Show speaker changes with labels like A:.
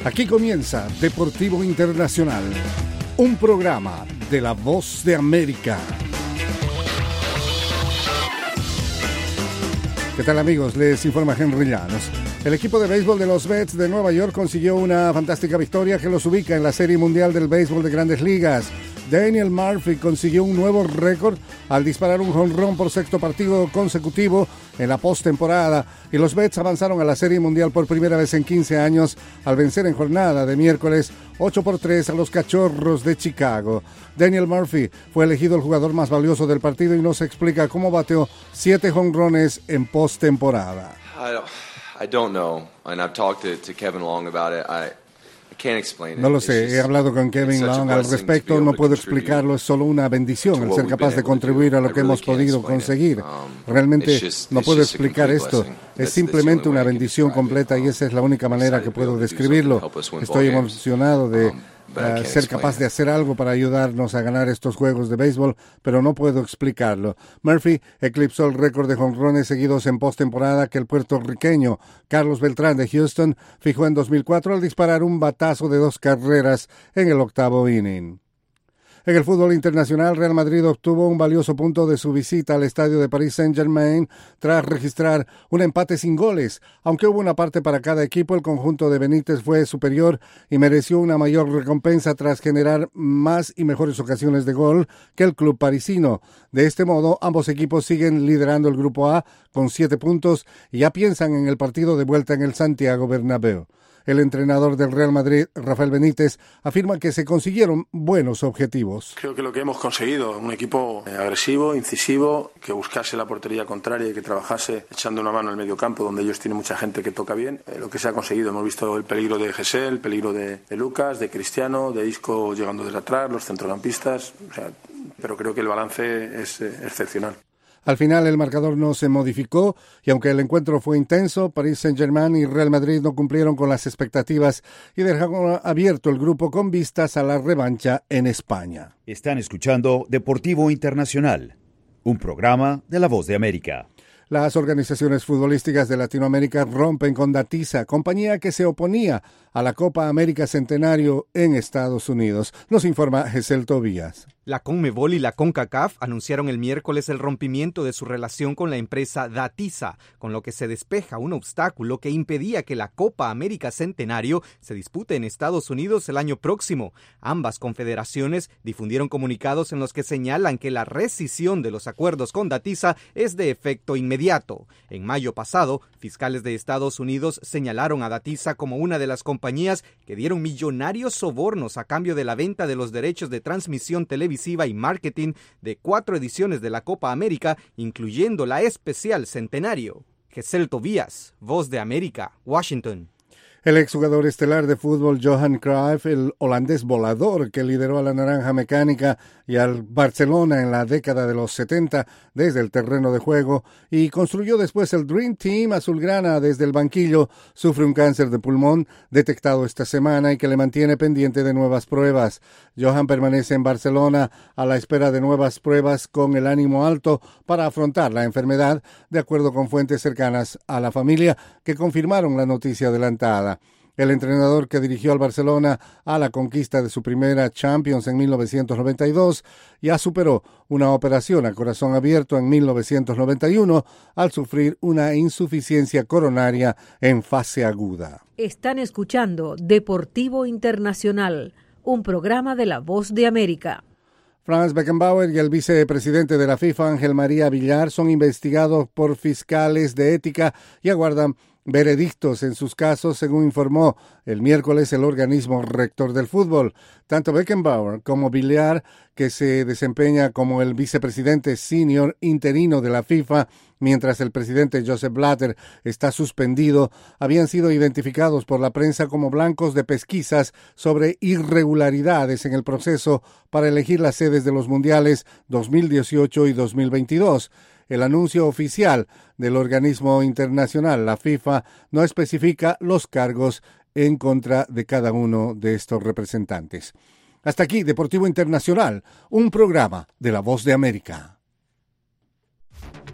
A: Aquí comienza Deportivo Internacional, un programa de La Voz de América. ¿Qué tal, amigos? Les informa Henry Llanos. El equipo de béisbol de los Mets de Nueva York consiguió una fantástica victoria que los ubica en la Serie Mundial del Béisbol de Grandes Ligas. Daniel Murphy consiguió un nuevo récord al disparar un jonrón por sexto partido consecutivo en la postemporada, y los Mets avanzaron a la Serie Mundial por primera vez en 15 años al vencer en jornada de miércoles 8-3 a los Cachorros de Chicago. Daniel Murphy fue elegido el jugador más valioso del partido y nos explica cómo bateó 7 jonrones en postemporada.
B: I don't know, and I've talked to Kevin Long about it. I can't explain it.
A: No lo sé, he hablado con Kevin Long al respecto, no puedo explicarlo, es solo una bendición el ser capaz de contribuir a lo que hemos podido conseguir. Realmente no puedo explicar esto, es simplemente una bendición completa y esa es la única manera que puedo describirlo. Estoy emocionado de ser capaz de hacer algo para ayudarnos a ganar estos juegos de béisbol, pero no puedo explicarlo. Murphy eclipsó el récord de jonrones seguidos en postemporada que el puertorriqueño Carlos Beltrán de Houston fijó en 2004 al disparar un batazo de 2 carreras en el 8º inning. En el fútbol internacional, Real Madrid obtuvo un valioso punto de su visita al estadio de Paris Saint-Germain tras registrar un empate sin goles. Aunque hubo una parte para cada equipo, el conjunto de Benítez fue superior y mereció una mayor recompensa tras generar más y mejores ocasiones de gol que el club parisino. De este modo, ambos equipos siguen liderando el Grupo A con 7 puntos y ya piensan en el partido de vuelta en el Santiago Bernabéu. El entrenador del Real Madrid, Rafael Benítez, afirma que se consiguieron buenos objetivos.
C: Creo que lo que hemos conseguido, un equipo agresivo, incisivo, que buscase la portería contraria y que trabajase echando una mano en el medio campo, donde ellos tienen mucha gente que toca bien. Lo que se ha conseguido, hemos visto el peligro de Gessé, el peligro de Lucas, de Cristiano, de Isco llegando desde atrás, los centrocampistas, pero creo que el balance es excepcional.
A: Al final el marcador no se modificó y aunque el encuentro fue intenso, Paris Saint-Germain y Real Madrid no cumplieron con las expectativas y dejaron abierto el grupo con vistas a la revancha en España.
D: Están escuchando Deportivo Internacional, un programa de La Voz de América.
A: Las organizaciones futbolísticas de Latinoamérica rompen con Datiza, compañía que se oponía a la Copa América Centenario en Estados Unidos. Nos informa Gesel Tobías.
E: La Conmebol y la CONCACAF anunciaron el miércoles el rompimiento de su relación con la empresa Datiza, con lo que se despeja un obstáculo que impedía que la Copa América Centenario se dispute en Estados Unidos el año próximo. Ambas confederaciones difundieron comunicados en los que señalan que la rescisión de los acuerdos con Datiza es de efecto inmediato. En mayo pasado, fiscales de Estados Unidos señalaron a Datiza como una de las compañías que dieron millonarios sobornos a cambio de la venta de los derechos de transmisión televisiva y marketing de 4 ediciones de la Copa América, incluyendo la especial Centenario. Gesel Tobías, Voz de América, Washington.
A: El exjugador estelar de fútbol Johan Cruyff, el holandés volador que lideró a la Naranja Mecánica y al Barcelona en la década de los 70 desde el terreno de juego y construyó después el Dream Team azulgrana desde el banquillo, sufre un cáncer de pulmón detectado esta semana y que le mantiene pendiente de nuevas pruebas. Johan permanece en Barcelona a la espera de nuevas pruebas con el ánimo alto para afrontar la enfermedad, de acuerdo con fuentes cercanas a la familia que confirmaron la noticia adelantada. El entrenador que dirigió al Barcelona a la conquista de su primera Champions en 1992 ya superó una operación a corazón abierto en 1991 al sufrir una insuficiencia coronaria en fase aguda.
F: Están escuchando Deportivo Internacional, un programa de La Voz de América.
A: Franz Beckenbauer y el vicepresidente de la FIFA, Ángel María Villar, son investigados por fiscales de ética y aguardan veredictos en sus casos, según informó el miércoles el organismo rector del fútbol. Tanto Beckenbauer como Villar, que se desempeña como el vicepresidente senior interino de la FIFA, mientras el presidente Joseph Blatter está suspendido, habían sido identificados por la prensa como blancos de pesquisas sobre irregularidades en el proceso para elegir las sedes de los mundiales 2018 y 2022. El anuncio oficial del organismo internacional, la FIFA, no especifica los cargos en contra de cada uno de estos representantes. Hasta aquí, Deportivo Internacional, un programa de La Voz de América.